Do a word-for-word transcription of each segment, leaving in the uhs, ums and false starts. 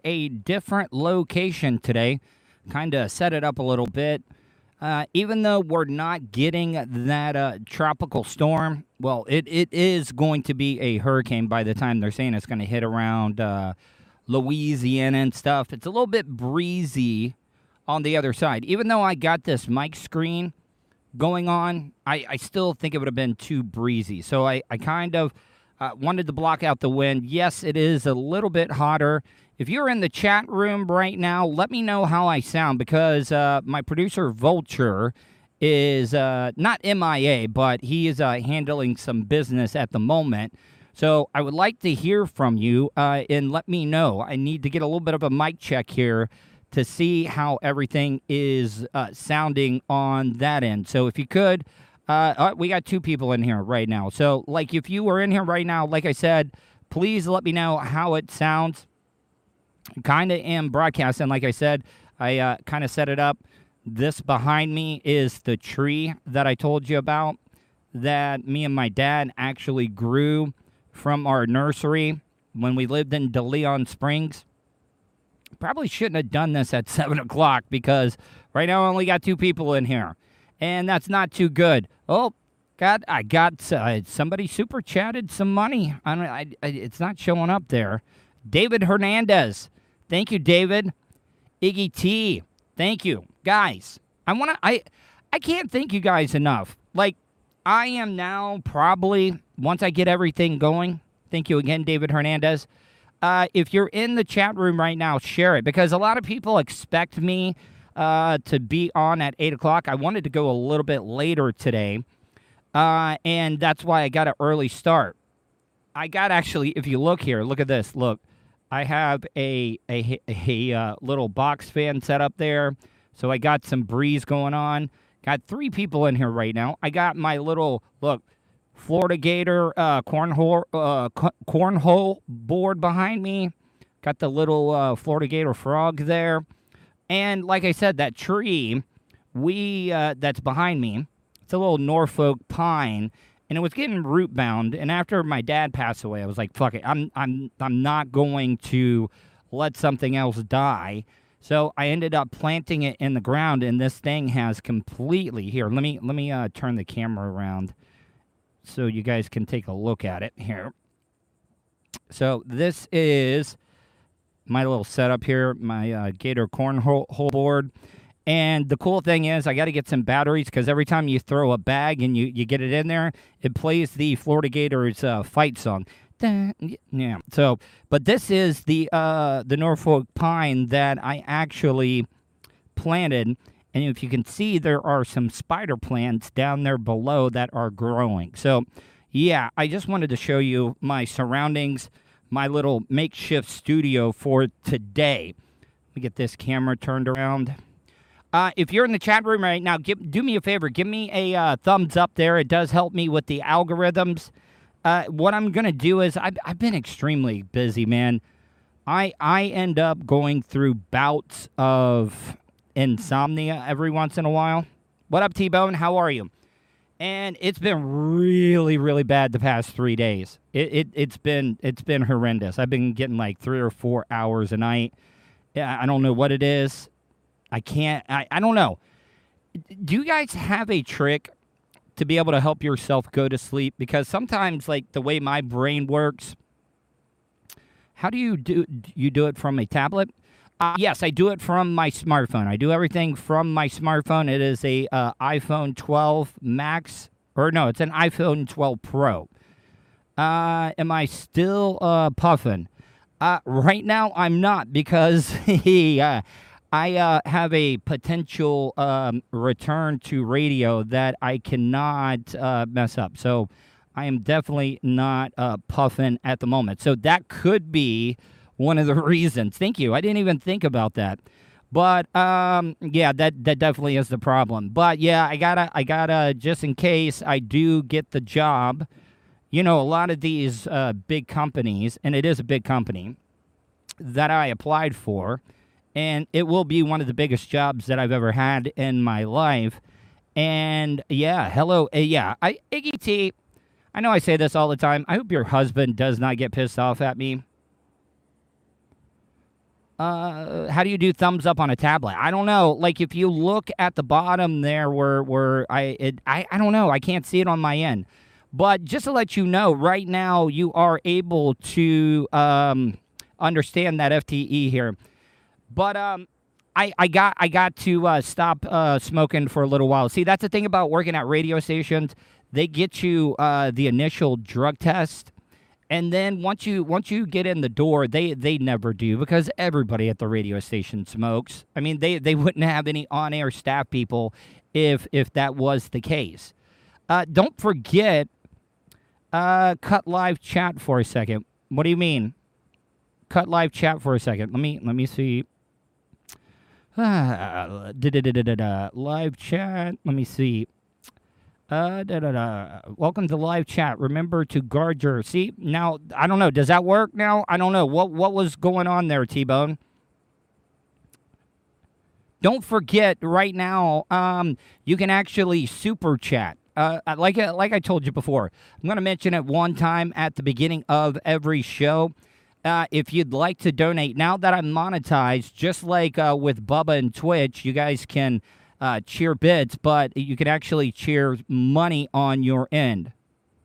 a different location today. Kind of set it up a little bit. Uh, even though we're not getting that uh, tropical storm, well, it, it is going to be a hurricane by the time they're saying it's going to hit around uh, Louisiana and stuff. It's a little bit breezy on the other side. Even though I got this mic screen going on, I, I still think it would have been too breezy. So I, I kind of uh, wanted to block out the wind. Yes, it is a little bit hotter. If you're in the chat room right now, let me know how I sound because uh, my producer, Vulture, is uh, not M I A, but he is uh, handling some business at the moment. So I would like to hear from you uh, and let me know. I need to get a little bit of a mic check here to see how everything is uh, sounding on that end. So if you could, uh, uh, we got two people in here right now. So like if you were in here right now, like I said, please let me know how it sounds. Kind of am broadcasting, like I said. I uh, kind of set it up. This behind me is the tree that I told you about that me and my dad actually grew from our nursery when we lived in De Leon Springs. Probably shouldn't have done this at seven o'clock because right now I only got two people in here. And that's not too good. Oh, God, I got uh, somebody super chatted some money. I don't, I, I, it's not showing up there. David Hernandez. Thank you, David. Iggy T. Thank you. Guys, I want to, I, I can't thank you guys enough. Like, I am now probably, once I get everything going, thank you again, David Hernandez. Uh, if you're in the chat room right now, share it because a lot of people expect me uh, to be on at eight o'clock. I wanted to go a little bit later today, uh, and that's why I got an early start. I got actually, if you look here, look at this. Look, I have a, a, a, uh, little box fan set up there, so I got some breeze going on. Got three people in here right now. I got my little, look, Florida Gator uh, cornhole, uh, cornhole board behind me. Got the little uh, Florida Gator frog there. And like I said, that tree we uh, that's behind me, it's a little Norfolk pine, and it was getting root bound. And after my dad passed away, I was like, fuck it. I'm, I'm, I'm not going to let something else die. So I ended up planting it in the ground, and this thing has completely, here, let me, let me uh, turn the camera around so you guys can take a look at it here. So this is my little setup here, my uh, Gator cornhole board. And the cool thing is I got to get some batteries because every time you throw a bag and you, you get it in there, it plays the Florida Gators uh, fight song. Yeah. So, but this is the uh, the Norfolk pine that I actually planted. And if you can see, there are some spider plants down there below that are growing. So, yeah, I just wanted to show you my surroundings, my little makeshift studio for today. Let me get this camera turned around. Uh, if you're in the chat room right now, give, do me a favor. Give me a uh, thumbs up there. It does help me with the algorithms. Uh, what I'm going to do is I've, I've been extremely busy, man. I I end up going through bouts of insomnia every once in a while. What up, T-Bone? How are you? And it's been really, really bad the past three days. It, it, it's been it's been horrendous. I've been getting like three or four hours a night. Yeah, I don't know what it is. I can't, I, I don't know. Do you guys have a trick to be able to help yourself go to sleep? Because sometimes, like, the way my brain works, how do you do, you do it from a tablet? Uh, yes, I do it from my smartphone. I do everything from my smartphone. It is a uh, iPhone twelve Max, or no, it's an iPhone twelve Pro. Uh, am I still uh, puffing? Uh, right now, I'm not because he... uh, I uh, have a potential um, return to radio that I cannot uh, mess up. So I am definitely not uh, puffing at the moment. So that could be one of the reasons. Thank you. I didn't even think about that. But um, yeah, that, that definitely is the problem. But yeah, I gotta, I gotta, just in case I do get the job, you know, a lot of these uh, big companies, and it is a big company that I applied for, and it will be one of the biggest jobs that I've ever had in my life. And yeah, hello, uh, yeah, I, Iggy T, I know I say this all the time. I hope your husband does not get pissed off at me. Uh, how do you do thumbs up on a tablet? I don't know. Like if you look at the bottom there, where where I it, I I don't know. I can't see it on my end. But just to let you know, right now you are able to um, understand that F T E here. But um, I I got I got to uh, stop uh, smoking for a little while. See, that's the thing about working at radio stations. They get you uh, the initial drug test. And then once you once you get in the door, they, they never do because everybody at the radio station smokes. I mean, they, they wouldn't have any on-air staff people if if that was the case. Uh, don't forget, uh, cut live chat for a second. What do you mean? Cut live chat for a second. Let me let me see. Uh, da, da, da, da, da, da. Live chat. Let me see. Uh, da, da, da. Welcome to live chat. Remember to guard your... See, now, I don't know. Does that work now? I don't know. What what was going on there, T-Bone? Don't forget, right now, um, you can actually super chat. Uh, like, like I told you before, I'm going to mention it one time at the beginning of every show. Uh, if you'd like to donate, now that I'm monetized, just like uh, with Bubba and Twitch, you guys can... Uh, cheer bits, but you can actually cheer money on your end.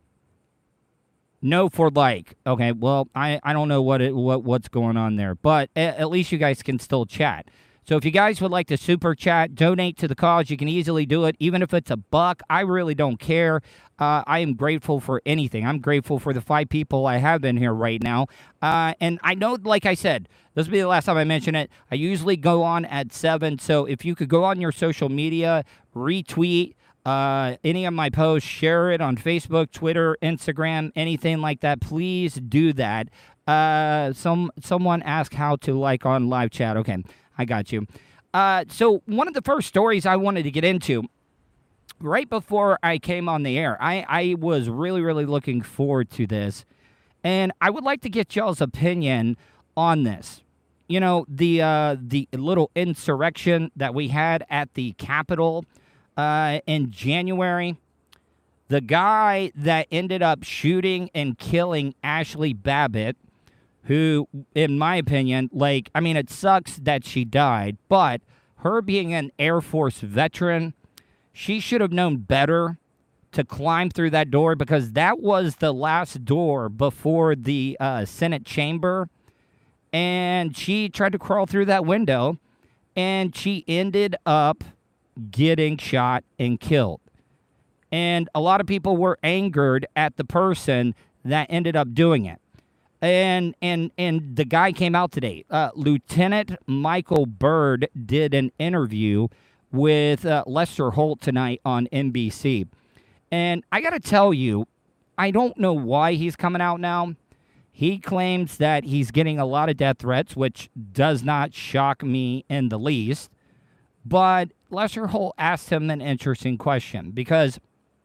No for like. Okay, well, I, I don't know what it, what what's going on there, but at, at least you guys can still chat. So if you guys would like to super chat, donate to the cause, you can easily do it, even if it's a buck. I really don't care. Uh, I am grateful for anything. I'm grateful for the five people I have in here right now. Uh, and I know, like I said, this will be the last time I mention it. I usually go on at seven. So if you could go on your social media, retweet uh, any of my posts, share it on Facebook, Twitter, Instagram, anything like that, please do that. Uh, some Someone asked how to like on live chat. Okay, I got you. Uh, so one of the first stories I wanted to get into, right before I came on the air, I, I was really, really looking forward to this. And I would like to get y'all's opinion on this. You know, the uh, the little insurrection that we had at the Capitol uh, in January. The guy that ended up shooting and killing Ashley Babbitt, who, in my opinion, like, I mean, it sucks that she died, but her being an Air Force veteran, she should have known better to climb through that door because that was the last door before the uh, Senate chamber. And she tried to crawl through that window, and she ended up getting shot and killed. And a lot of people were angered at the person that ended up doing it. And and and the guy came out today. Uh, Lieutenant Michael Byrd did an interview with uh, Lester Holt tonight on N B C. And I got to tell you, I don't know why he's coming out now. He claims that he's getting a lot of death threats, which does not shock me in the least. But Lester Holt asked him an interesting question because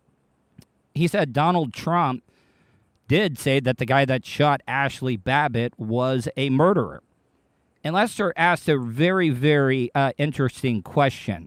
he said Donald Trump did say that the guy that shot Ashley Babbitt was a murderer. And Lester asked a very, very uh, interesting question.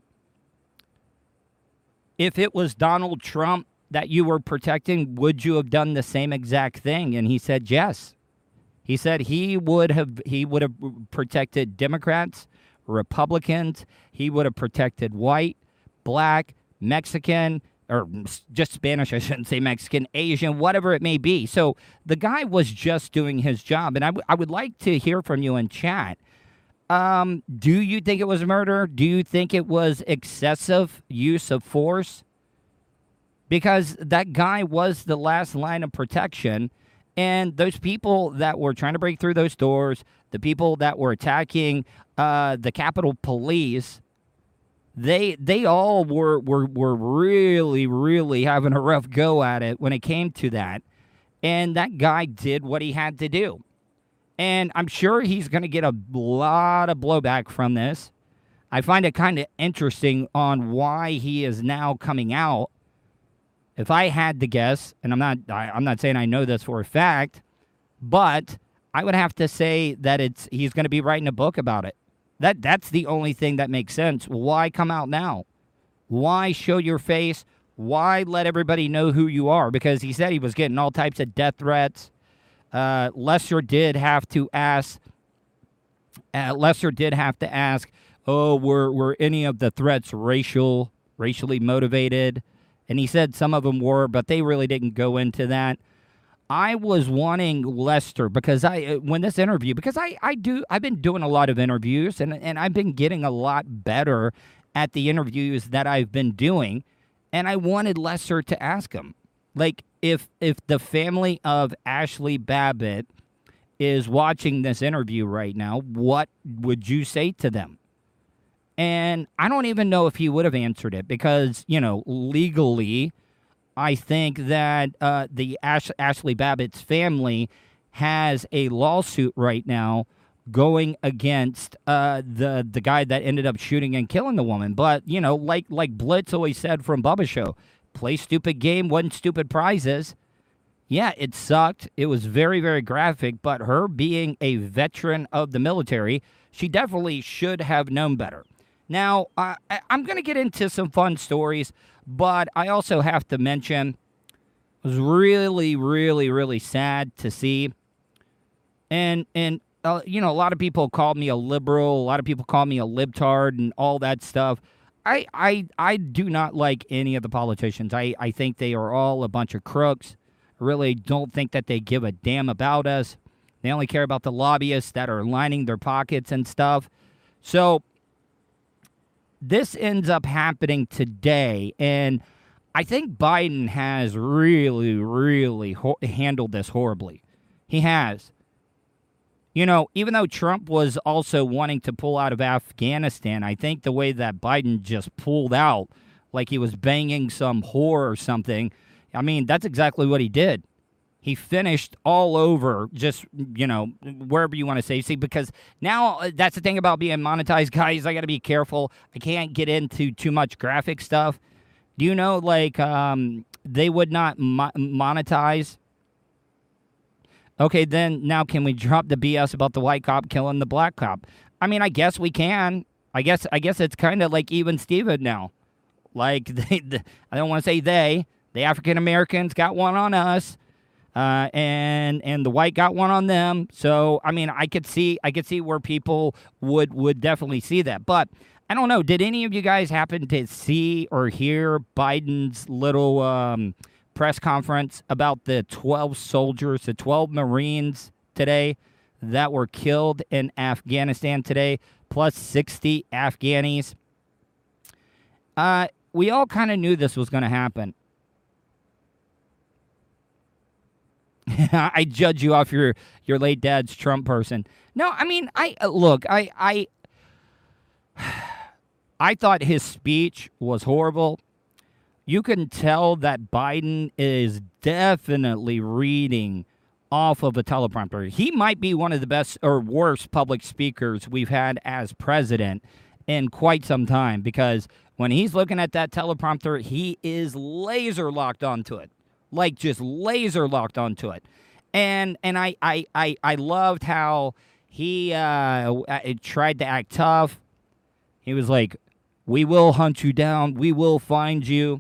If it was Donald Trump that you were protecting, would you have done the same exact thing? And he said yes. He said he would have he would have protected Democrats, Republicans. He would have protected white, black, Mexican, or just Spanish, I shouldn't say Mexican, Asian, whatever it may be. So the guy was just doing his job. And I, w- I would like to hear from you in chat. Um, do you think it was murder? Do you think it was excessive use of force? Because that guy was the last line of protection. And those people that were trying to break through those doors, the people that were attacking uh, the Capitol Police, they they all were, were were really, really having a rough go at it when it came to that. And that guy did what he had to do. And I'm sure he's going to get a lot of blowback from this. I find it kind of interesting on why he is now coming out. If I had to guess, and I'm not I, I'm not saying I know this for a fact, but I would have to say that it's he's going to be writing a book about it. That that's the only thing that makes sense. Why come out now? Why show your face? Why let everybody know who you are? Because he said he was getting all types of death threats. Uh, Lester did have to ask Uh, Lester did have to ask, "Oh, were were any of the threats racial, racially motivated?" And he said some of them were, but they really didn't go into that. I was wanting Lester because I uh, when this interview because I I do I've been doing a lot of interviews and and I've been getting a lot better at the interviews that I've been doing, and I wanted Lester to ask him, like, if if the family of Ashley Babbitt is watching this interview right now, what would you say to them? And I don't even know if he would have answered it because, you know, legally, I think that uh, the Ash- Ashley Babbitt's family has a lawsuit right now going against uh, the the guy that ended up shooting and killing the woman. But, you know, like like Blitz always said from Bubba Show, play stupid game, win stupid prizes. Yeah, it sucked. It was very, very graphic. But her being a veteran of the military, she definitely should have known better. Now, uh, I- I'm going to get into some fun stories, but I also have to mention it was really, really, really sad to see. And, and uh, you know, a lot of people called me a liberal. A lot of people call me a libtard and all that stuff. I, I, I do not like any of the politicians. I, I think they are all a bunch of crooks. I really don't think that they give a damn about us. They only care about the lobbyists that are lining their pockets and stuff. So this ends up happening today, and I think Biden has really, really ho- handled this horribly. He has. You know, even though Trump was also wanting to pull out of Afghanistan, I think the way that Biden just pulled out, like he was banging some whore or something, I mean, that's exactly what he did. He finished all over, just, you know, wherever you want to say. See, because now uh, that's the thing about being monetized, guys. I got to be careful. I can't get into too much graphic stuff. Do you know, like, um, they would not mo- monetize? Okay, then now can we drop the B S about the white cop killing the black cop? I mean, I guess we can. I guess I guess it's kind of like even Steven now. Like, they, the, I don't want to say they. The African Americans got one on us. Uh, and and the white got one on them. So I mean, I could see I could see where people would would definitely see that. But I don't know. Did any of you guys happen to see or hear Biden's little um, press conference about the twelve soldiers, the twelve Marines today that were killed in Afghanistan today, plus sixty Afghanis? Uh, we all kind of knew this was going to happen. I judge you off your, your late dad's Trump person. No, I mean, I uh, look, I I I thought his speech was horrible. You can tell that Biden is definitely reading off of a teleprompter. He might be one of the best or worst public speakers we've had as president in quite some time, because when he's looking at that teleprompter, he is laser locked onto it. Like, just laser locked onto it. And and I I, I, I loved how he uh, tried to act tough. He was like, we will hunt you down. We will find you.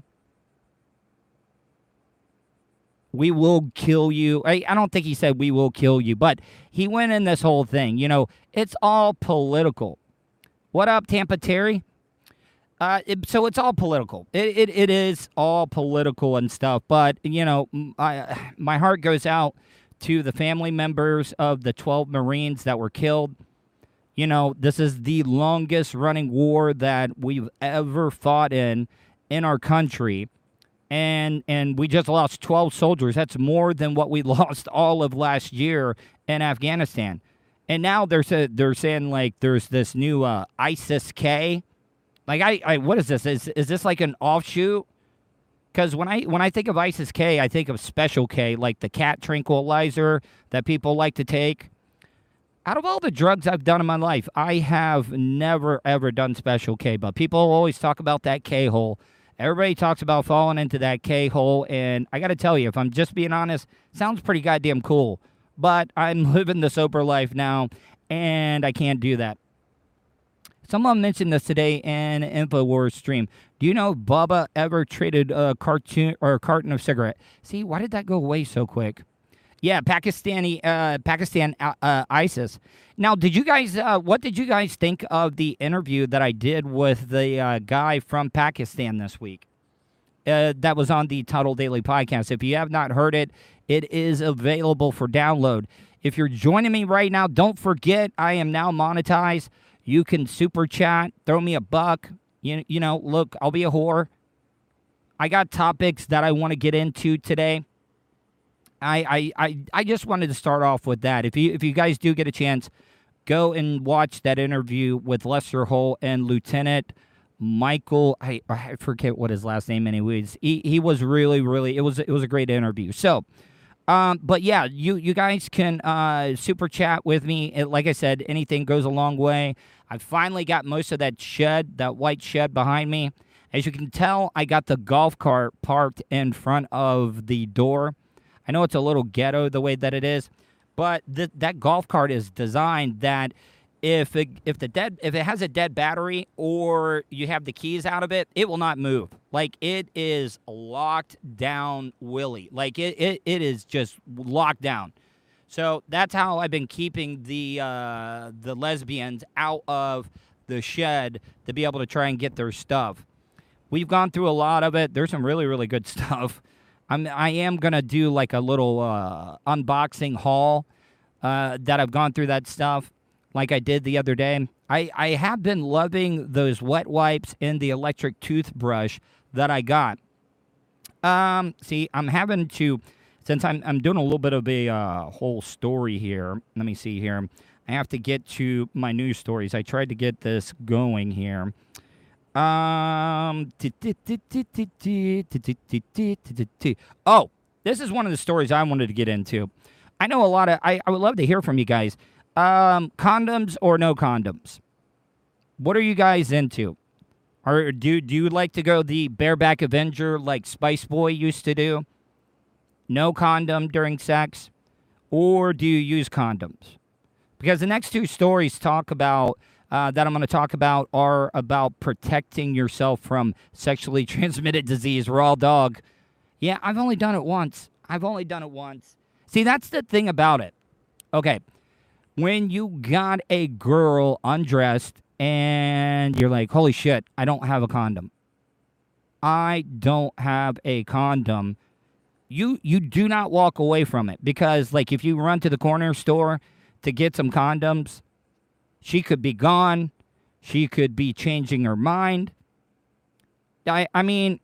We will kill you. I, I don't think he said we will kill you, but he went in this whole thing. You know, it's all political. What up, Tampa Terry? Uh, it, so it's all political. It, it it is all political and stuff. But, you know, I, my heart goes out to the family members of the twelve Marines that were killed. You know, this is the longest running war that we've ever fought in in our country. And and we just lost twelve soldiers. That's more than what we lost all of last year in Afghanistan. And now they're, they're saying, like, there's this new uh, ISIS-K. Like, I, I, what is this? Is is this like an offshoot? Because when I when I think of ISIS-K, I think of Special K, like the cat tranquilizer that people like to take. Out of all the drugs I've done in my life, I have never, ever done Special K. But people always talk about that K-hole. Everybody talks about falling into that K-hole. And I got to tell you, if I'm just being honest, sounds pretty goddamn cool. But I'm living the sober life now, and I can't do that. Someone mentioned this today in an InfoWars stream. Do you know Bubba ever traded a cartoon or a carton of cigarette? See, why did that go away so quick? Yeah, Pakistani, uh, Pakistan, uh, uh, ISIS. Now, did you guys? Uh, what did you guys think of the interview that I did with the uh, guy from Pakistan this week? Uh, that was on the Tuttle Daily Podcast. If you have not heard it, it is available for download. If you're joining me right now, don't forget I am now monetized. You can super chat, throw me a buck. You, you know, look, I'll be a whore. I got topics that I want to get into today. I, I, I, I just wanted to start off with that. If you if you guys do get a chance, go and watch that interview with Lester Holt and Lieutenant Michael. I, I forget what his last name anyways. He he was really really it was it was a great interview. So, um, but yeah, you you guys can uh super chat with me. It, like I said, anything goes a long way. I finally got most of that shed, that white shed behind me. As you can tell, I got the golf cart parked in front of the door. I know it's a little ghetto the way that it is, but th- that golf cart is designed that if it, if the dead if it has a dead battery or you have the keys out of it, it will not move. Like it is locked down, Willie. Like it it, it is just locked down. So that's how I've been keeping the uh, the lesbians out of the shed to be able to try and get their stuff. We've gone through a lot of it. There's some really really good stuff. I'm, I am going to do like a little uh, unboxing haul uh, that I've gone through that stuff like I did the other day. I, I have been loving those wet wipes and the electric toothbrush that I got. Um, see, I'm having to, since I'm, I'm doing a little bit of a uh, whole story here. Let me see here. I have to get to my news stories. I tried to get this going here. Um. Oh, this is one of the stories I wanted to get into. I know a lot of. I, I would love to hear from you guys. Um, condoms or no condoms? What are you guys into? Or do do you like to go the bareback Avenger like Spice Boy used to do? No condom during sex, or do you use condoms? Because the next two stories talk about. Uh, that I'm going to talk about are about protecting yourself from sexually transmitted disease. Raw dog. Yeah, I've only done it once. I've only done it once. See, that's the thing about it. Okay, when you got a girl undressed and you're like, holy shit, I don't have a condom. I don't have a condom. You, you do not walk away from it because, like, if you run to the corner store to get some condoms, she could be gone. She could be changing her mind. I I mean,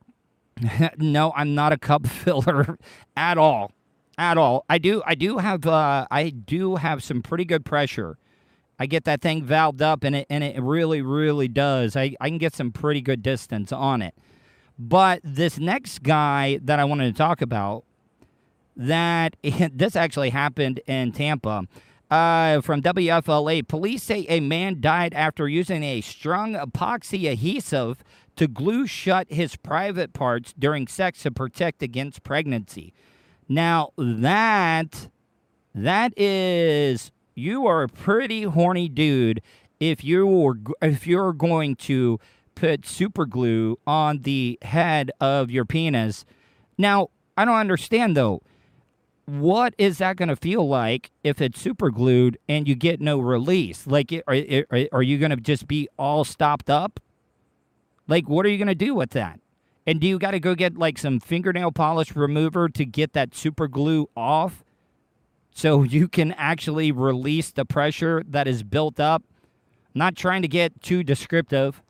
no, I'm not a cup filler at all, at all. I do I do have uh, I do have some pretty good pressure. I get that thing valved up, and it and it really really does. I I can get some pretty good distance on it. But this next guy that I wanted to talk about, that this actually happened in Tampa. Uh, from W F L A, police say a man died after using a strong epoxy adhesive to glue shut his private parts during sex to protect against pregnancy. Now, that, that is, you are a pretty horny dude if you're, if you're going to put super glue on the head of your penis. Now, I don't understand, though. What is that going to feel like if it's super glued and you get no release? Like, are, are, are you going to just be all stopped up? Like, what are you going to do with that? And do you got to go get, like, some fingernail polish remover to get that super glue off so you can actually release the pressure that is built up? I'm not trying to get too descriptive.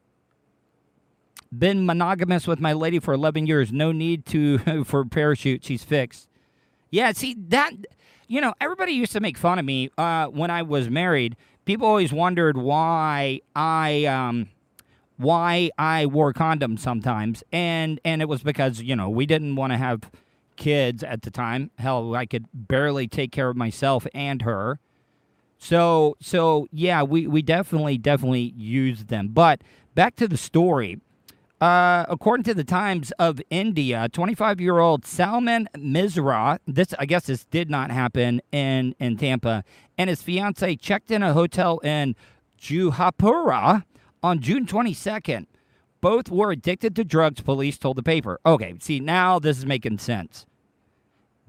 Been monogamous with my lady for eleven years. No need to for a parachute. She's fixed. Yeah, see, that, you know, everybody used to make fun of me uh, when I was married. People always wondered why I, um, why I wore condoms sometimes. And, and it was because, you know, we didn't want to have kids at the time. Hell, I could barely take care of myself and her. So, so yeah, we, we definitely, definitely used them. But back to the story. Uh, according to the Times of India, twenty-five-year-old Salman Misra, this I guess this did not happen in, in Tampa, and his fiancee checked in a hotel in Juhapura on June twenty-second. Both were addicted to drugs, police told the paper. Okay, see, now this is making sense.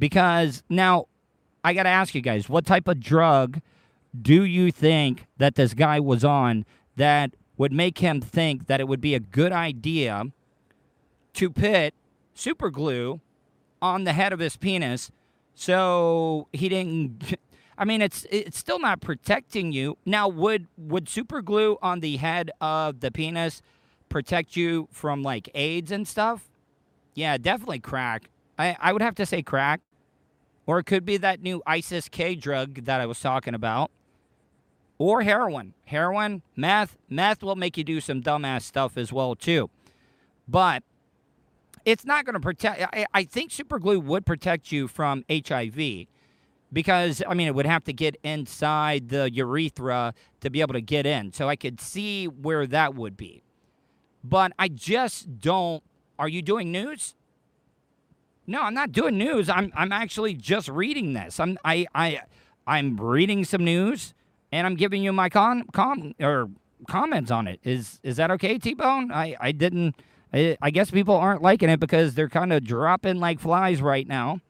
Because now I got to ask you guys, what type of drug do you think that this guy was on that would make him think that it would be a good idea to put super glue on the head of his penis so he didn't... I mean, it's it's still not protecting you. Now, would would super glue on the head of the penis protect you from, like, AIDS and stuff? Yeah, definitely crack. I, I would have to say crack. Or it could be that new ISIS-K drug that I was talking about. Or heroin. Heroin, meth. Meth will make you do some dumbass stuff as well, too. But it's not going to protect... I, I think super glue would protect you from H I V. Because, I mean, it would have to get inside the urethra to be able to get in. So I could see where that would be. But I just don't... Are you doing news? No, I'm not doing news. I'm I'm actually just reading this. I'm I I I'm reading some news and I'm giving you my con com or comments on it. Is is that okay, T-Bone? I I didn't I, I guess people aren't liking it because they're kind of dropping like flies right now.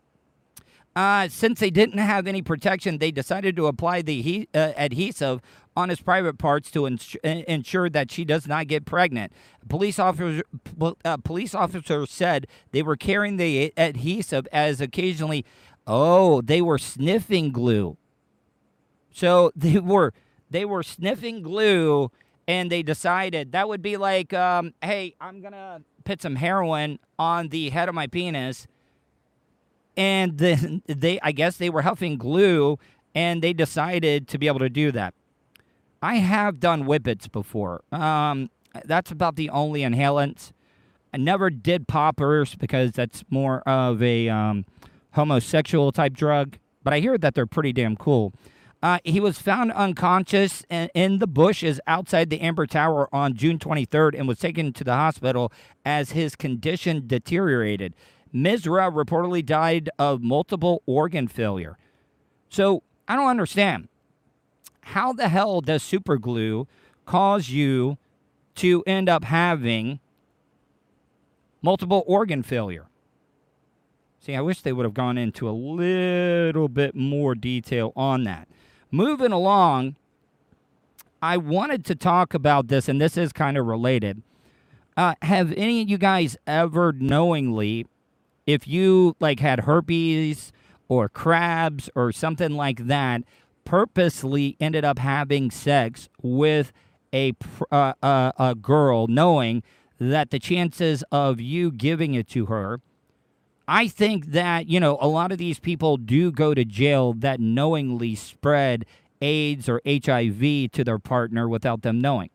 Uh, since they didn't have any protection, they decided to apply the he, uh, adhesive on his private parts to ins- ensure that she does not get pregnant. Police officer, uh, police officer said they were carrying the adhesive as occasionally, oh, they were sniffing glue. So they were they were sniffing glue, and they decided that would be like, um, hey, I'm gonna put some heroin on the head of my penis. And then they, I guess they were huffing glue, and they decided to be able to do that. I have done whippets before. Um, that's about the only inhalants. I never did poppers because that's more of a um, homosexual type drug. But I hear that they're pretty damn cool. Uh, he was found unconscious in, in the bushes outside the Amber Tower on June twenty-third and was taken to the hospital as his condition deteriorated. Mizra reportedly died of multiple organ failure. So, I don't understand. How the hell does super glue cause you to end up having multiple organ failure? See, I wish they would have gone into a little bit more detail on that. Moving along, I wanted to talk about this, and this is kind of related. Uh, have any of you guys ever knowingly... If you, like, had herpes or crabs or something like that, purposely ended up having sex with a, uh, uh, a girl, knowing that the chances of you giving it to her, I think that, you know, a lot of these people do go to jail that knowingly spread AIDS or H I V to their partner without them knowing.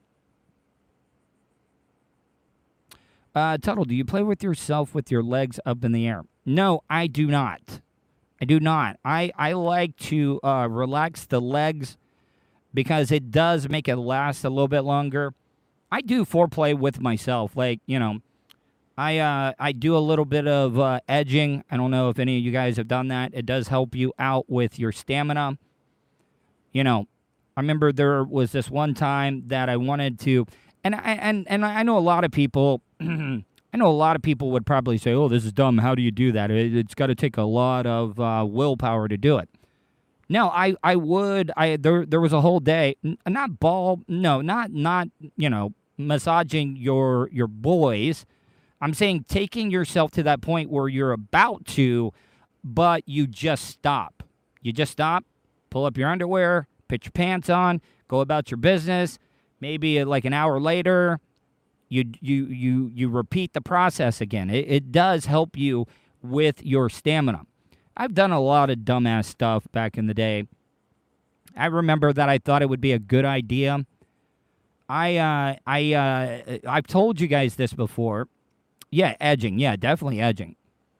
Uh, Tuttle, do you play with yourself with your legs up in the air? No, I do not. I do not. I, I like to uh, relax the legs because it does make it last a little bit longer. I do foreplay with myself. Like, you know, I uh, I do a little bit of uh, edging. I don't know if any of you guys have done that. It does help you out with your stamina. You know, I remember there was this one time that I wanted to... And I and and I know a lot of people. I know a lot of people would probably say, "Oh, this is dumb. How do you do that? It, it's got to take a lot of uh, willpower to do it." No, I, I would. I there there was a whole day. N- not ball. No, not not you know massaging your your boys. I'm saying taking yourself to that point where you're about to, but you just stop. You just stop. Pull up your underwear. Put your pants on. Go about your business. Maybe like an hour later, you you you you repeat the process again. It, it does help you with your stamina. I've done a lot of dumbass stuff back in the day. I remember that I thought it would be a good idea. I uh, I uh, I've told you guys this before. Yeah, edging. Yeah, definitely edging.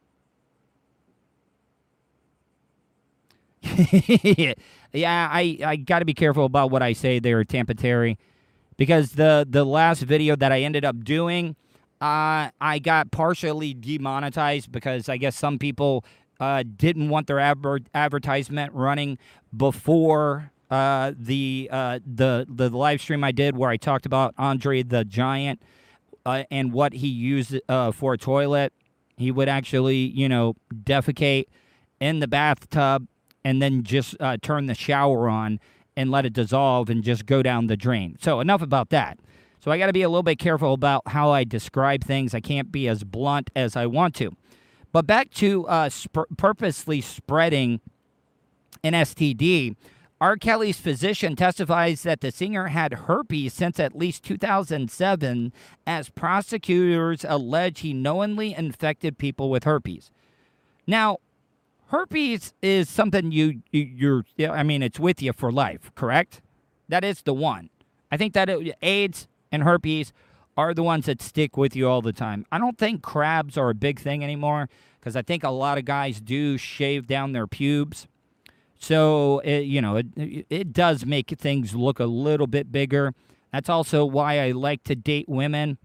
yeah, I I got to be careful about what I say there, Tampa Terry. Because the, the last video that I ended up doing, uh, I got partially demonetized because I guess some people uh, didn't want their adver- advertisement running before uh, the, uh, the the live stream I did where I talked about Andre the Giant uh, and what he used uh, for a toilet. He would actually, you know, defecate in the bathtub and then just uh, turn the shower on and let it dissolve and just go down the drain. So enough about that. So I got to be a little bit careful about how I describe things. I can't be as blunt as I want to. But back to uh, sp- purposely spreading an S T D. R. Kelly's physician testifies that the singer had herpes since at least two thousand seven, as prosecutors allege he knowingly infected people with herpes. Now, herpes is something you, you you're, I mean, it's with you for life, correct? That is the one. I think that it, AIDS and herpes are the ones that stick with you all the time. I don't think crabs are a big thing anymore because I think a lot of guys do shave down their pubes. So, it, you know, it, it does make things look a little bit bigger. That's also why I like to date women.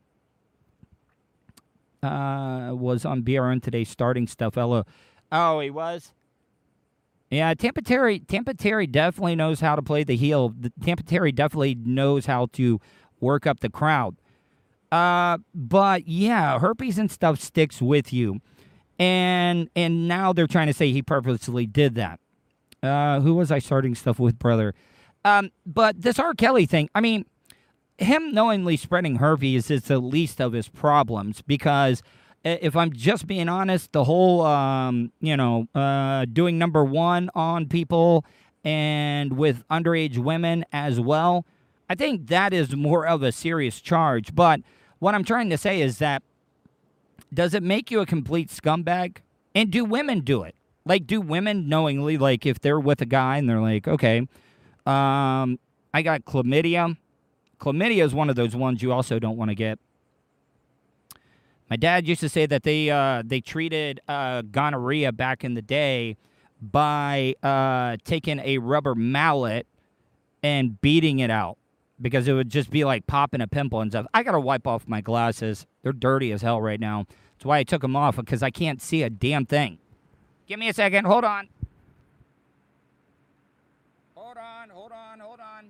Uh, was on B R N today starting stuff. Hello. Oh, he was? Yeah, Tampa Terry, Tampa Terry definitely knows how to play the heel. Tampa Terry definitely knows how to work up the crowd. Uh, but, yeah, herpes and stuff sticks with you. And and now they're trying to say he purposely did that. Uh, who was I starting stuff with, brother? Um, but this R. Kelly thing, I mean, him knowingly spreading herpes is the least of his problems because if I'm just being honest, the whole, um, you know, uh, doing number one on people and with underage women as well, I think that is more of a serious charge. But what I'm trying to say is that, does it make you a complete scumbag? And do women do it? Like, do women knowingly, like, if they're with a guy and they're like, okay, um, I got chlamydia. Chlamydia is one of those ones you also don't want to get. My dad used to say that they uh, they treated uh, gonorrhea back in the day by uh, taking a rubber mallet and beating it out because it would just be like popping a pimple and stuff. I got to wipe off my glasses. They're dirty as hell right now. That's why I took them off, because I can't see a damn thing. Give me a second. Hold on. Hold on, hold on, hold on.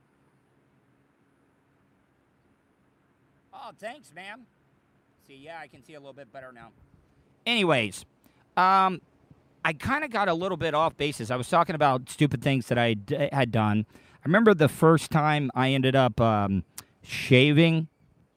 Oh, thanks, ma'am. See, yeah, I can see a little bit better now. Anyways, um, I kind of got a little bit off basis. I was talking about stupid things that I d- had done. I remember the first time I ended up um, shaving.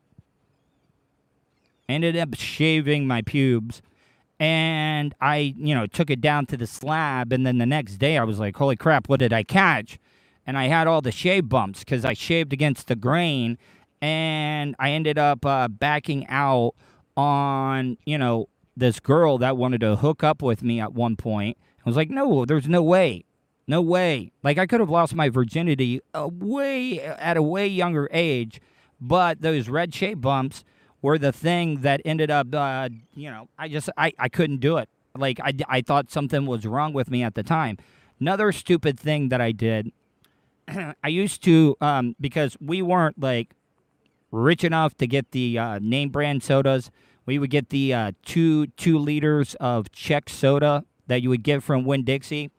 Ended up shaving my pubes. And I, you know, took it down to the slab, and then the next day I was like, holy crap, what did I catch? And I had all the shave bumps because I shaved against the grain, and I ended up uh, backing out on, you know, this girl that wanted to hook up with me at one point. I was like, no, there's no way. No way. Like, I could have lost my virginity a way at a way younger age, but those red shave bumps were the thing that ended up, uh, you know, I just, I, I couldn't do it. Like, I, I thought something was wrong with me at the time. Another stupid thing that I did, I used to, um, because we weren't, like, rich enough to get the uh, name brand sodas. We would get the uh, two, two liters of Czech soda that you would get from Winn-Dixie.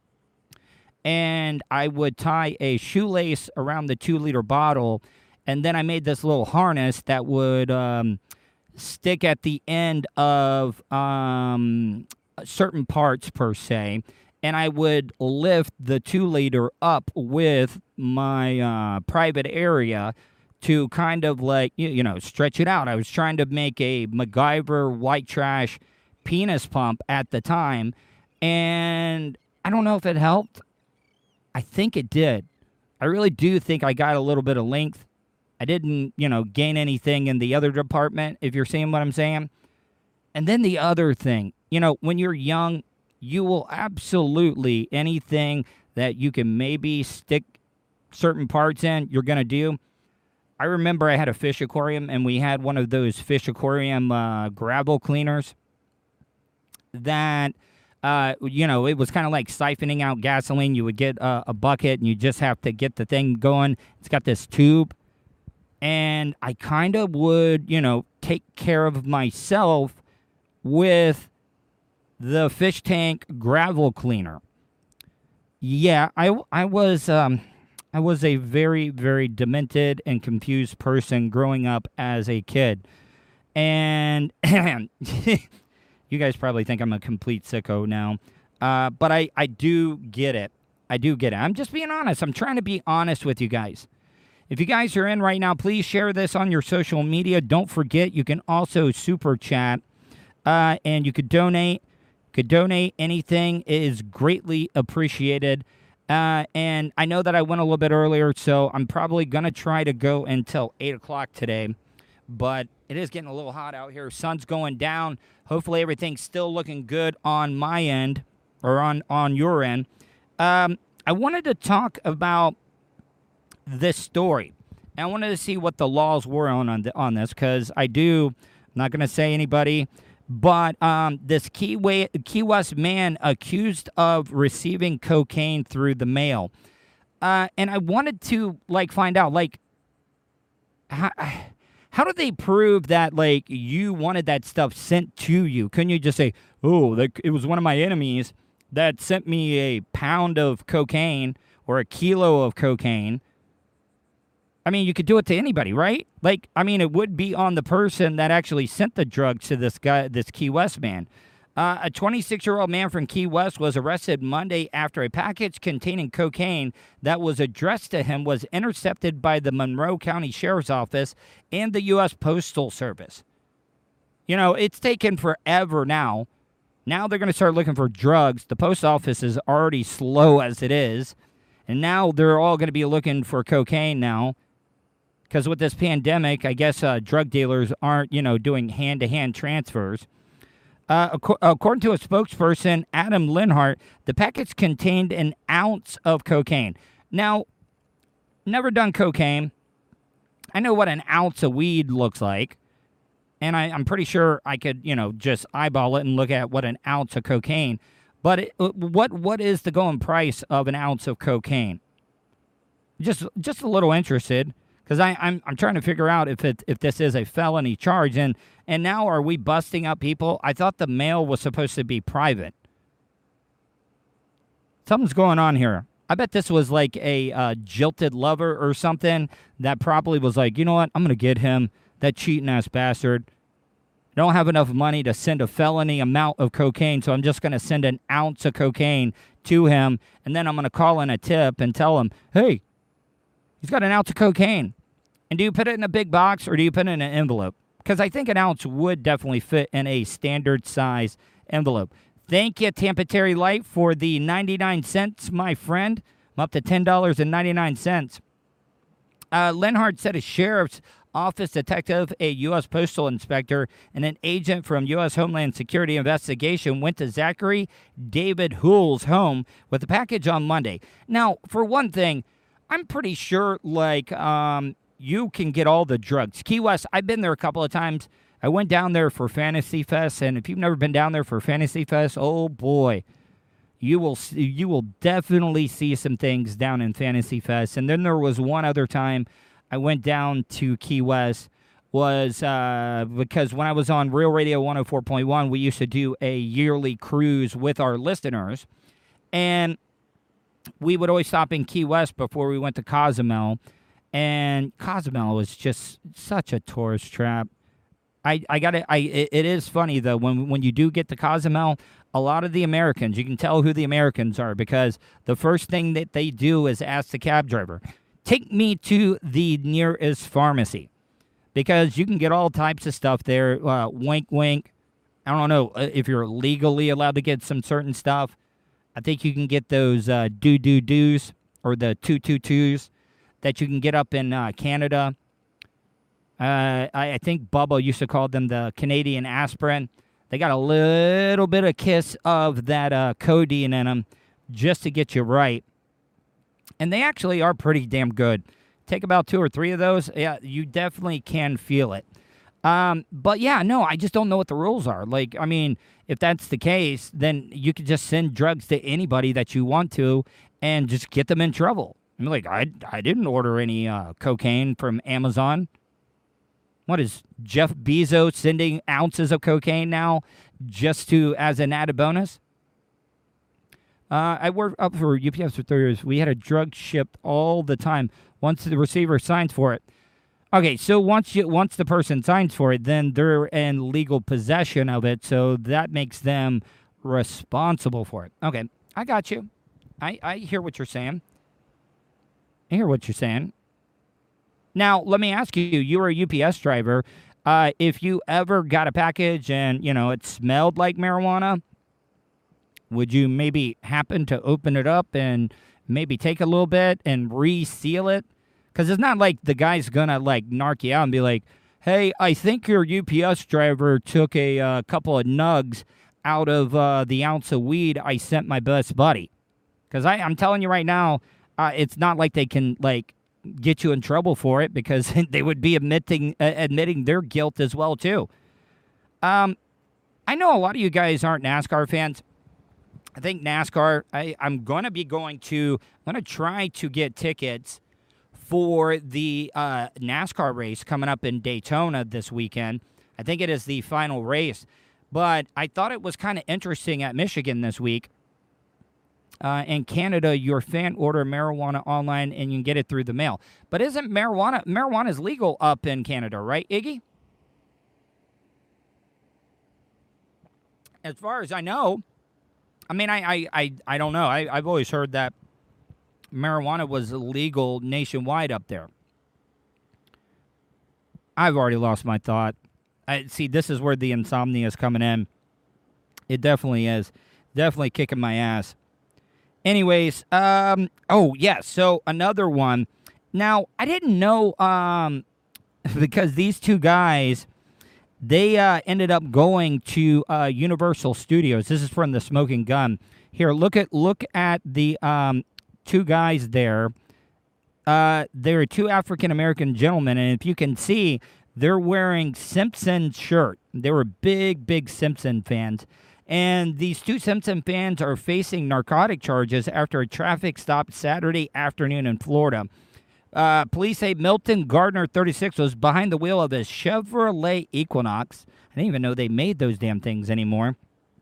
And I would tie a shoelace around the two-liter bottle, and then I made this little harness that would um, stick at the end of um, certain parts, per se. And I would lift the two-liter up with my uh, private area to kind of like, you, you know, stretch it out. I was trying to make a MacGyver white trash penis pump at the time. And I don't know if it helped. I think it did. I really do think I got a little bit of length. I didn't, you know, gain anything in the other department, if you're seeing what I'm saying. And then the other thing, you know, when you're young, you will absolutely, anything that you can maybe stick certain parts in, you're going to do. I remember I had a fish aquarium, and we had one of those fish aquarium uh, gravel cleaners that, uh, you know, it was kind of like siphoning out gasoline. You would get uh, a bucket, and you just have to get the thing going. It's got this tube. And I kind of would, you know, take care of myself with the fish tank gravel cleaner. Yeah, I, I was um, I was a very, very demented and confused person growing up as a kid. And You guys probably think I'm a complete sicko now. Uh, but I, I do get it. I do get it. I'm just being honest. I'm trying to be honest with you guys. If you guys are in right now, please share this on your social media. Don't forget, you can also super chat, uh, and you could donate. Could donate anything. It is greatly appreciated. Uh, and I know that I went a little bit earlier, so I'm probably going to try to go until eight o'clock today. But it is getting a little hot out here. Sun's going down. Hopefully everything's still looking good on my end or on, on your end. Um, I wanted to talk about this story. And I wanted to see what the laws were on on, the, on this because I do, I'm not going to say anybody, but um, this Key, Way, Key West man accused of receiving cocaine through the mail. Uh, and I wanted to, like, find out, like, how, how do they prove that, like, you wanted that stuff sent to you? Couldn't you just say, oh, like, it was one of my enemies that sent me a pound of cocaine or a kilo of cocaine? I mean, you could do it to anybody, right? Like, I mean, it would be on the person that actually sent the drugs to this guy, this Key West man. Uh, a twenty-six-year-old man from Key West was arrested Monday after a package containing cocaine that was addressed to him was intercepted by the Monroe County Sheriff's Office and the U S Postal Service. You know, it's taken forever now. Now they're going to start looking for drugs. The post office is already slow as it is. And now they're all going to be looking for cocaine now. Because with this pandemic, I guess uh, drug dealers aren't, you know, doing hand-to-hand transfers. Uh, ac- according to a spokesperson, Adam Linhart, the package contained an ounce of cocaine. Now, never done cocaine. I know what an ounce of weed looks like. And I, I'm pretty sure I could, you know, just eyeball it and look at what an ounce of cocaine. But it, what what is the going price of an ounce of cocaine? Just just a little interested. Because I'm I'm trying to figure out if it if this is a felony charge, and and now are we busting up people? I thought the mail was supposed to be private. Something's going on here. I bet this was like a uh, jilted lover or something that probably was like, you know what? I'm gonna get him, that cheating ass bastard. I don't have enough money to send a felony amount of cocaine, so I'm just gonna send an ounce of cocaine to him, and then I'm gonna call in a tip and tell him, hey, he's got an ounce of cocaine. And do you put it in a big box or do you put it in an envelope? Because I think an ounce would definitely fit in a standard size envelope. Thank you, Tampa Terry Light, for the ninety-nine cents, my friend. I'm up to ten dollars and ninety-nine cents. Uh, Linhart said a sheriff's office detective, a U S postal inspector, and an agent from U S Homeland Security Investigation went to Zachary David Hull's home with the package on Monday. Now, for one thing, I'm pretty sure, like, um... you can get all the drugs. Key West, I've been there a couple of times. I went down there for Fantasy Fest, and if you've never been down there for Fantasy Fest, oh boy, you will you will definitely see some things down in Fantasy Fest. And then there was one other time I went down to Key West, was uh, because when I was on Real Radio one oh four point one, we used to do a yearly cruise with our listeners, and we would always stop in Key West before we went to Cozumel. And Cozumel was just such a tourist trap. I, I got it. I it, it is funny though when when you do get to Cozumel, a lot of the Americans, you can tell who the Americans are because the first thing that they do is ask the cab driver, "Take me to the nearest pharmacy," because you can get all types of stuff there. Uh, wink, wink. I don't know if you're legally allowed to get some certain stuff. I think you can get those uh, do do do's or the two two twos that you can get up in uh, Canada. Uh, I, I think Bubba used to call them the Canadian aspirin. They got a little bit of kiss of that uh, codeine in them just to get you right. And they actually are pretty damn good. Take about two or three of those. Yeah, you definitely can feel it. Um, but yeah, no, I just don't know what the rules are. Like, I mean, if that's the case, then you could just send drugs to anybody that you want to and just get them in trouble. I'm like, I, I didn't order any uh, cocaine from Amazon. What is Jeff Bezos sending ounces of cocaine now just to as an added bonus? Uh, I worked up for U P S for thirty years. We had a drug shipped all the time once the receiver signs for it. Okay, so once you once the person signs for it, then they're in legal possession of it, so that makes them responsible for it. Okay, I got you. I, I hear what you're saying. I hear what you're saying. Now, let me ask you, you were a U P S driver. Uh, if you ever got a package and, you know, it smelled like marijuana, would you maybe happen to open it up and maybe take a little bit and reseal it? Because it's not like the guy's going to, like, narc you out and be like, hey, I think your U P S driver took a uh, couple of nugs out of uh, the ounce of weed I sent my best buddy. Because I'm telling you right now, uh, it's not like they can, like, get you in trouble for it because they would be admitting uh, admitting their guilt as well, too. Um, I know a lot of you guys aren't NASCAR fans. I think NASCAR, I, I'm going to be going to, I'm going to try to get tickets for the uh, NASCAR race coming up in Daytona this weekend. I think it is the final race. But I thought it was kind of interesting at Michigan this week. Uh, in Canada, your fan order marijuana online and you can get it through the mail. But isn't marijuana, marijuana is legal up in Canada, right, Iggy? As far as I know, I mean, I, I, I, I don't know. I, I've always heard that marijuana was illegal nationwide up there. I've already lost my thought. I see, this is where the insomnia is coming in. It definitely is. Definitely kicking my ass. Anyways, um, oh, yeah, so another one. Now, I didn't know, um, because these two guys, they uh, ended up going to uh, Universal Studios. This is from the Smoking Gun. Here, look at look at the um, two guys there. Uh, they're two African-American gentlemen, and if you can see, they're wearing Simpson shirt. They were big, big Simpson fans. And these two Simpson fans are facing narcotic charges after a traffic stop Saturday afternoon in Florida. Uh, police say Milton Gardner, thirty-six, was behind the wheel of his Chevrolet Equinox. I didn't even know they made those damn things anymore.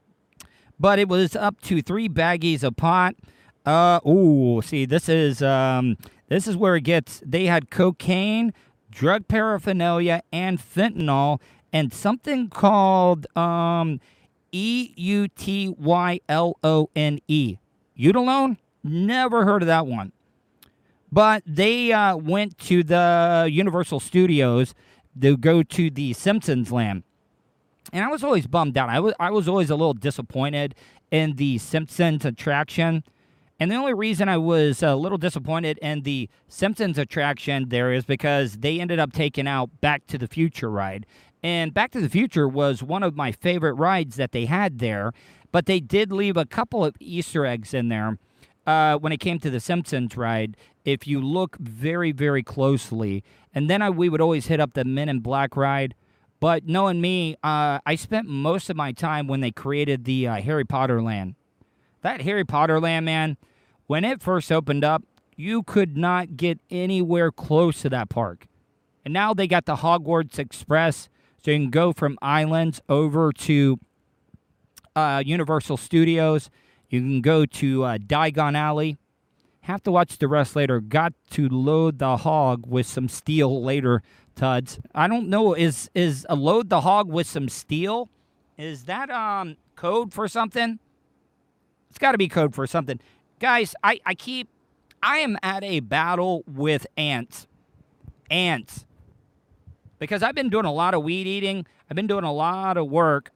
But it was up to three baggies of pot. Uh, ooh, see, this is um, this is where it gets. They had cocaine, drug paraphernalia, and fentanyl, and something called um. E U T Y L O N E. Utilone? Never heard of that one. But they uh, went to the Universal Studios to go to the Simpsons land. And I was always bummed out. I was, I was always a little disappointed in the Simpsons attraction. And the only reason I was a little disappointed in the Simpsons attraction there is because they ended up taking out Back to the Future ride. And Back to the Future was one of my favorite rides that they had there, but they did leave a couple of Easter eggs in there uh, when it came to the Simpsons ride, if you look very, very closely. And then I, we would always hit up the Men in Black ride. But knowing me, uh, I spent most of my time when they created the uh, Harry Potter land. That Harry Potter land, man, when it first opened up, you could not get anywhere close to that park. And now they got the Hogwarts Express. So you can go from Islands over to uh, Universal Studios. You can go to uh, Diagon Alley. Have to watch the rest later. Got to load the hog with some steel later, Tuds. I don't know. Is is a load the hog with some steel? Is that um code for something? It's got to be code for something. Guys, I, I keep... I am at a battle with ants. Ants. Because I've been doing a lot of weed eating. I've been doing a lot of work.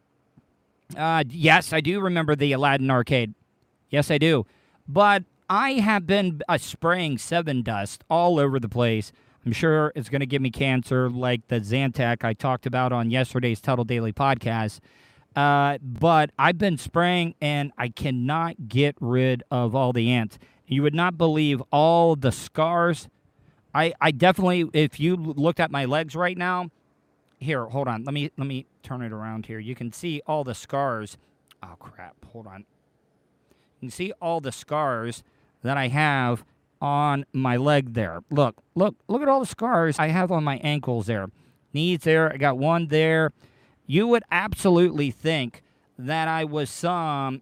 Uh, yes, I do remember the Aladdin arcade. Yes, I do. But I have been uh, spraying Seven Dust all over the place. I'm sure it's going to give me cancer like the Zantac I talked about on yesterday's Tuttle Daily podcast. Uh, but I've been spraying, and I cannot get rid of all the ants. You would not believe all the scars. I, I definitely, if you looked at my legs right now, here, hold on. Let me let me turn it around here. You can see all the scars. Oh, crap. Hold on. You can see all the scars that I have on my leg there. Look, look, look at all the scars I have on my ankles there. Knees there. I got one there. You would absolutely think that I was some...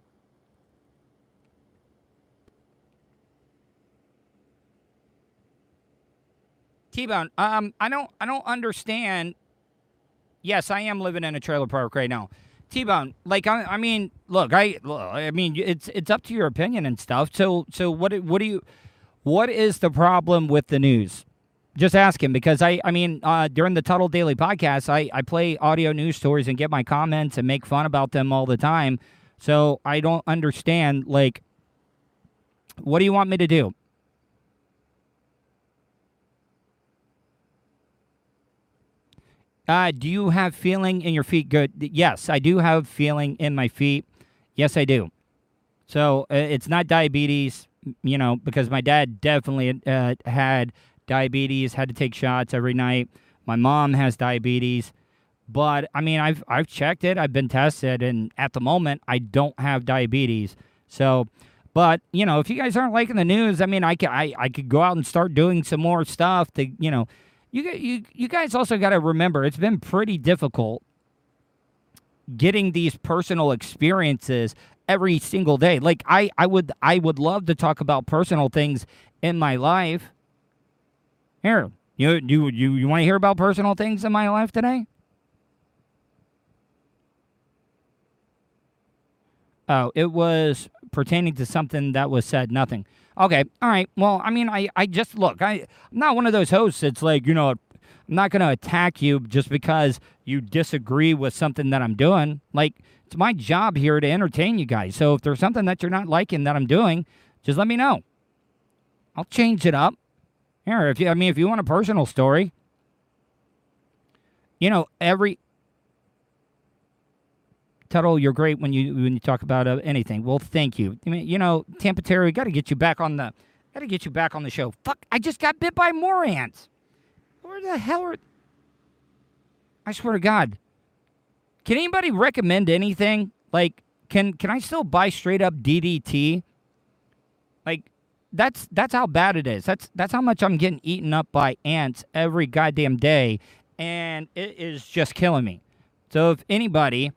T-Bone, um, I don't, I don't understand. Yes, I am living in a trailer park right now. T-Bone, like, I, I mean, look, I, look, I mean, it's, it's up to your opinion and stuff. So, so what, what do you, what is the problem with the news? Just asking because I, I mean, uh, during the Tuttle Daily podcast, I, I play audio news stories and get my comments and make fun about them all the time. So I don't understand, like, what do you want me to do? Uh, do you have feeling in your feet? Good. Yes, I do have feeling in my feet. Yes, I do. So uh, it's not diabetes, you know, because my dad definitely uh, had diabetes, had to take shots every night. My mom has diabetes. But, I mean, I've I've checked it. I've been tested. And at the moment, I don't have diabetes. So, but, you know, if you guys aren't liking the news, I mean, I could, I, I could go out and start doing some more stuff to, you know, You you you guys also got to remember it's been pretty difficult getting these personal experiences every single day. Like I, I would I would love to talk about personal things in my life. Here, you you you, you want to hear about personal things in my life today? Oh, it was pertaining to something that was said. Nothing. Okay. All right. Well, I mean, I, I just look. I, I'm not one of those hosts that's like, you know, I'm not going to attack you just because you disagree with something that I'm doing. Like, it's my job here to entertain you guys. So if there's something that you're not liking that I'm doing, just let me know. I'll change it up. Here, if you, I mean, if you want a personal story, you know, every Tuttle, you're great when you when you talk about uh, anything. Well, thank you. I mean, you know, Tampa Terry, got to get you back on the, got to get you back on the show. Fuck, I just got bit by more ants. Where the hell are? I swear to God. Can anybody recommend anything? Like, can can I still buy straight up D D T? Like, that's that's how bad it is. That's that's how much I'm getting eaten up by ants every goddamn day, and it is just killing me. So if anybody.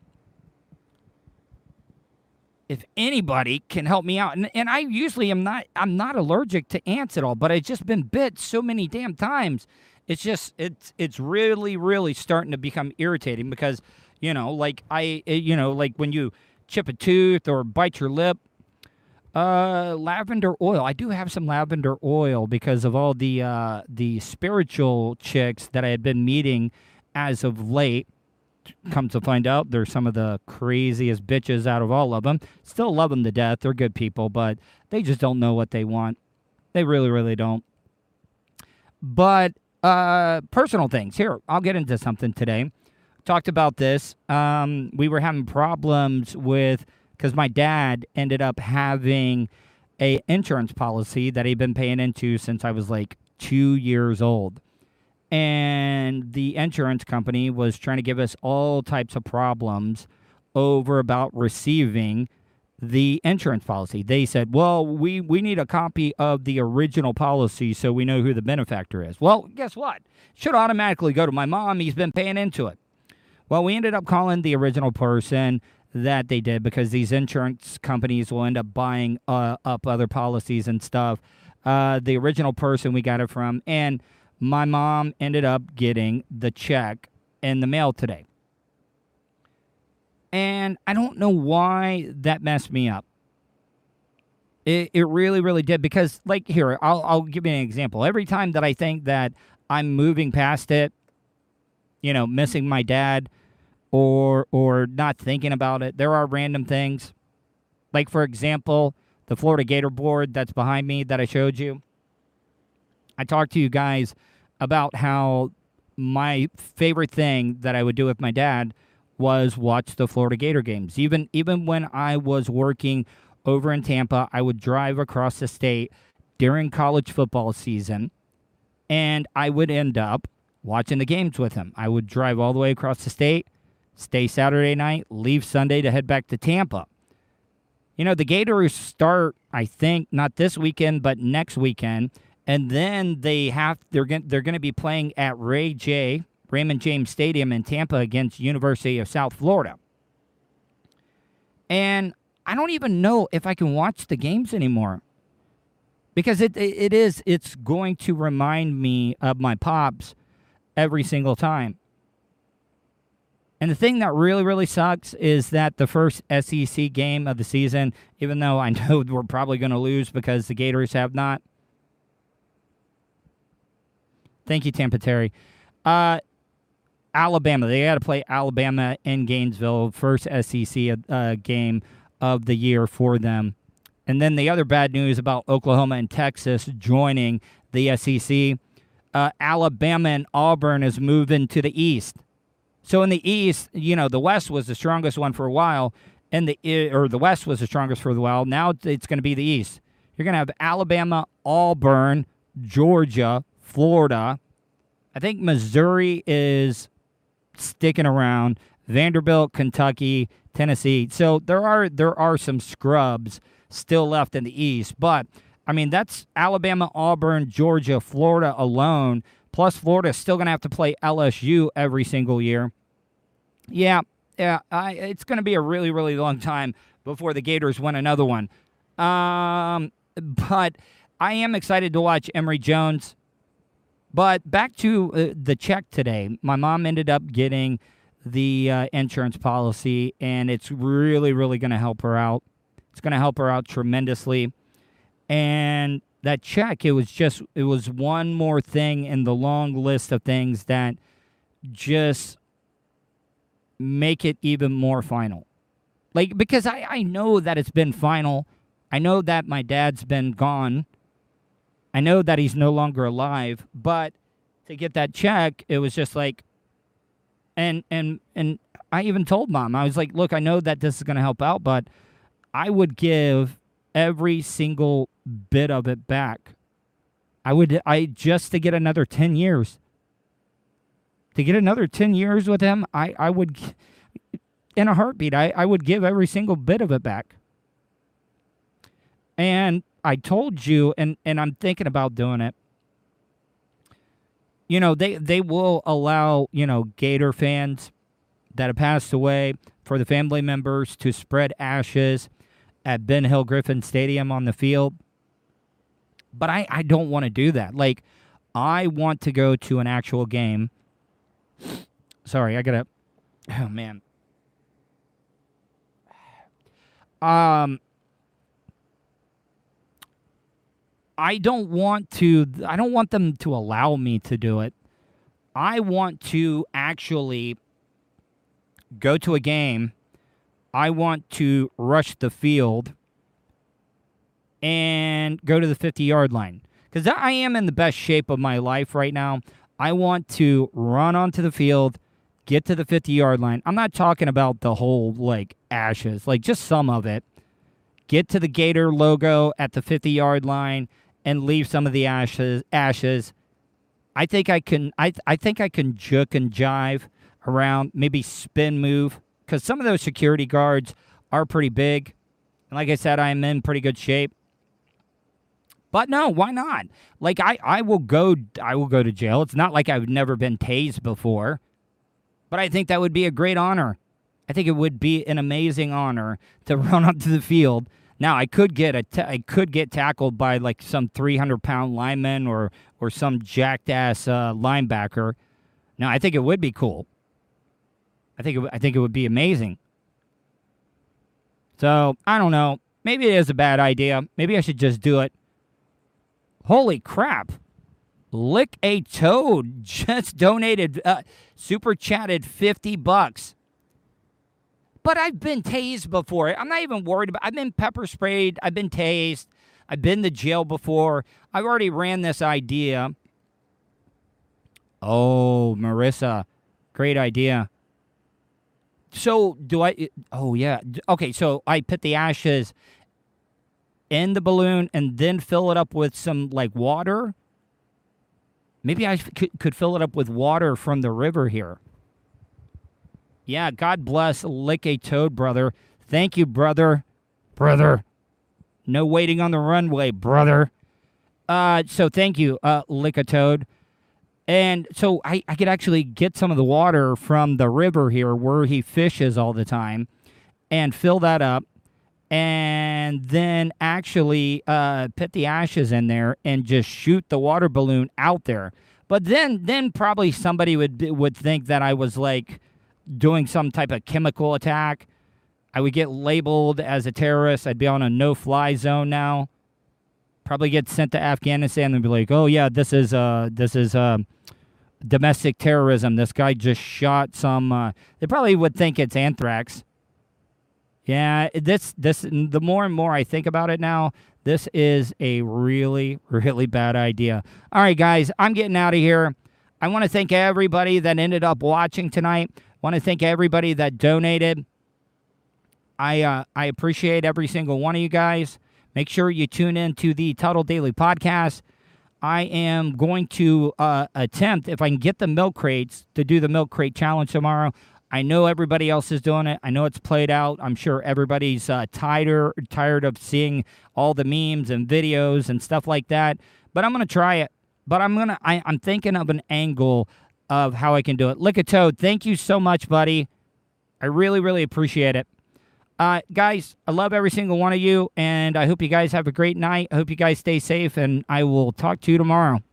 If anybody can help me out, and, and I usually am not, I'm not allergic to ants at all, but I've just been bit so many damn times. It's just, it's, it's really, really starting to become irritating because, you know, like I, you know, like when you chip a tooth or bite your lip, uh, lavender oil. I do have some lavender oil because of all the, uh, the spiritual chicks that I had been meeting as of late. Come to find out, they're some of the craziest bitches out of all of them. Still love them to death. They're good people, but they just don't know what they want. They really, really don't. But uh, personal things. Here, I'll get into something today. Talked about this. Um, we were having problems with, because my dad ended up having a insurance policy that he'd been paying into since I was like two years old. And the insurance company was trying to give us all types of problems over about receiving the insurance policy. They said, well, we, we need a copy of the original policy so we know who the benefactor is. Well, guess what? Should automatically go to my mom. He's been paying into it. Well, we ended up calling the original person that they did because these insurance companies will end up buying uh, up other policies and stuff. Uh, the original person we got it from, and my mom ended up getting the check in the mail today. And I don't know why that messed me up. It, it really, really did. Because, like, here, I'll, I'll give you an example. Every time that I think that I'm moving past it, you know, missing my dad or or not thinking about it, there are random things. Like, for example, the Florida Gator board that's behind me that I showed you. I talked to you guys about how my favorite thing that I would do with my dad was watch the Florida Gator games. Even even when I was working over in Tampa, I would drive across the state during college football season, and I would end up watching the games with him. I would drive all the way across the state, stay Saturday night, leave Sunday to head back to Tampa. You know, the Gators start, I think, not this weekend, but next weekend. And then they have they're going they're going to be playing at Ray J. Raymond James Stadium in Tampa against University of South Florida. And I don't even know if I can watch the games anymore. because it, it it is it's going to remind me of my pops every single time. And the thing that really, really sucks is that the first S E C game of the season, even though I know we're probably going to lose because the Gators have not. Thank you, Tampa Terry. Uh, Alabama. They got to play Alabama in Gainesville, first S E C uh, game of the year for them. And then the other bad news about Oklahoma and Texas joining the S E C, uh, Alabama and Auburn is moving to the East. So in the East, you know, the West was the strongest one for a while, and the or the West was the strongest for a while. Now it's going to be the East. You're going to have Alabama, Auburn, Georgia, Florida. I think Missouri is sticking around. Vanderbilt, Kentucky, Tennessee. So there are there are some scrubs still left in the East, but I mean that's Alabama, Auburn, Georgia, Florida alone. Plus, Florida is still going to have to play L S U every single year. Yeah, yeah, I, it's going to be a really, really long time before the Gators win another one. Um, but I am excited to watch Emory Jones. But back to uh, the check today. My mom ended up getting the uh, insurance policy, and it's really, really going to help her out. It's going to help her out tremendously. And that check, it was just, it was one more thing in the long list of things that just make it even more final. Like, because I, I know that it's been final. I know that my dad's been gone. I know that he's no longer alive. But to get that check, it was just like, and, and, and I even told Mom, I was like, look, I know that this is going to help out, but I would give every single bit of it back. I would, I just to get another ten years. To get another ten years with him, I, I would, in a heartbeat, I, I would give every single bit of it back. And I told you, and, and I'm thinking about doing it. You know, they, they will allow, you know, Gator fans that have passed away for the family members to spread ashes at Ben Hill Griffin Stadium on the field. But I, I don't want to do that. Like, I want to go to an actual game. Sorry, I gotta, oh man. Um, I don't want to, I don't want them to allow me to do it. I want to actually go to a game. I want to rush the field and go to the fifty-yard line. Because I am in the best shape of my life right now. I want to run onto the field, get to the fifty-yard line. I'm not talking about the whole, like, ashes. Like, just some of it. Get to the Gator logo at the fifty-yard line and leave some of the ashes. ashes. I think I can I I think I can juke and jive around, maybe spin move. Because some of those security guards are pretty big. And like I said, I'm in pretty good shape. But no, why not? Like, I, I will go I will go to jail. It's not like I've never been tased before. But I think that would be a great honor. I think it would be an amazing honor to run up to the field. Now, I could get a t- I could get tackled by, like, some three hundred pound lineman or, or some jacked-ass uh, linebacker. Now, I think it would be cool. I think it, I think it would be amazing. So, I don't know. Maybe it is a bad idea. Maybe I should just do it. Holy crap. Lick a Toad just donated, uh, super chatted fifty bucks. But I've been tased before. I'm not even worried about I've been pepper sprayed. I've been tased. I've been to jail before. I've already ran this idea. Oh, Marissa. Great idea. So, do I... Oh, yeah. Okay, so I put the ashes in the balloon and then fill it up with some, like, water? Maybe I could, could fill it up with water from the river here. Yeah, God bless Lick a Toad, brother. Thank you, brother. Brother. No waiting on the runway, brother. Uh, so thank you, uh, Lick a Toad. And so I, I could actually get some of the water from the river here where he fishes all the time and fill that up and then actually uh, put the ashes in there and just shoot the water balloon out there. But then, then probably somebody would would think that I was like doing some type of chemical attack. I would get labeled as a terrorist. I'd be on a no-fly zone now. Probably get sent to Afghanistan and be like, "Oh yeah, this is uh this is uh domestic terrorism. This guy just shot some." Uh, they probably would think it's anthrax. Yeah, this this the more and more I think about it now, this is a really, really bad idea. All right, guys, I'm getting out of here. I want to thank everybody that ended up watching tonight. I want to thank everybody that donated. I uh, I appreciate every single one of you guys. Make sure you tune in to the Tuttle Daily Podcast. I am going to uh, attempt, if I can get the milk crates, to do the milk crate challenge tomorrow. I know everybody else is doing it. I know it's played out. I'm sure everybody's uh, tired, tired of seeing all the memes and videos and stuff like that. But I'm going to try it. But I'm gonna. I, I'm thinking of an angle of how I can do it. Lick a Toad, thank you so much, buddy. I really, really appreciate it. Uh, guys, I love every single one of you, and I hope you guys have a great night. I hope you guys stay safe, and I will talk to you tomorrow.